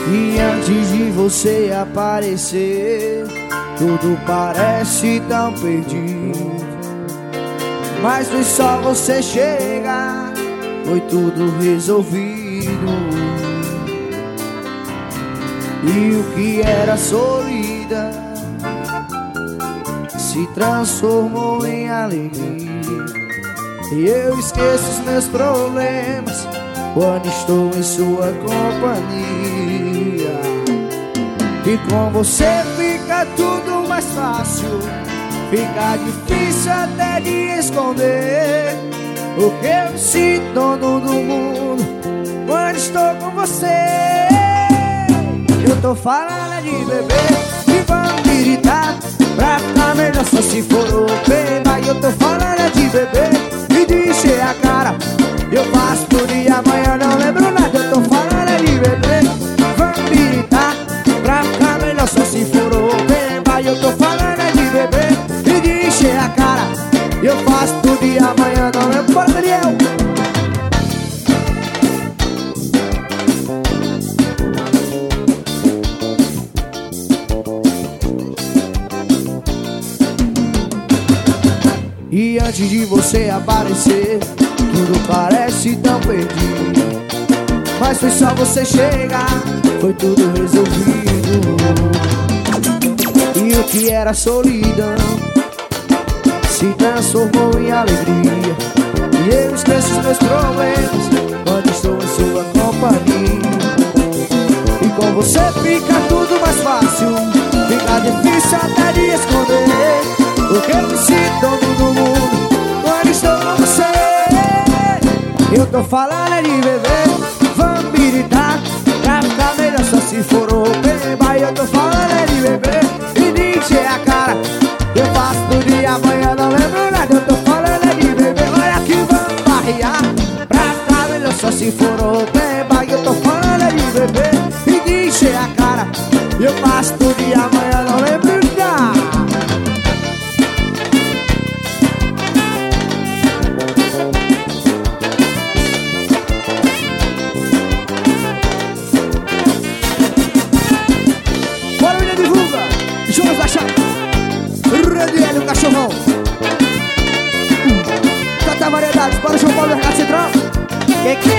E antes de você aparecer, tudo parece tão perdido. Mas foi só você chegar, foi tudo resolvido. E o que era solidão se transformou em alegria. E eu esqueço os meus problemas quando estou em sua companhia. E com você fica tudo mais fácil, fica difícil até de esconder. Porque eu me sinto dono do mundo quando estou com você. Eu tô falando de beber, de vampiritar, pra ficar melhor só se for o pena. Eu tô falando de beber e de encher a cara. Eu faço tudo e amanhã não lembro nada. Eu tô falando de beber, vampiritar, pra ficar melhor só se for o pena. Eu tô falando de beber e de encher a cara. Eu faço tudo e amanhã não lembro. Bora, Daniel! E antes de você aparecer, tudo parece tão perdido. Mas foi só você chegar, foi tudo resolvido. E o que era solidão se transformou em alegria. E eu esqueço os meus problemas quando estou em sua companhia. E com você fica tudo mais fácil, fica difícil até de esconder. Porque eu me sinto dono do mundo quando estou com você. Eu tô falando de beber, vampiritar, pra ficar melhor só se for o beba. Eu tô falando de beber e de encher a cara. Eu faço tudo e amanhã não lembro nada. Eu tô falando de beber, olha que vamos barrear, pra ficar melhor só se for o beba. Eu tô falando de beber e de encher a cara. Eu faço tudo e amanhã não lembro nada. Radiel, o cachorrão. Tata Variedades, para o João Paulo, Mercado Central. Que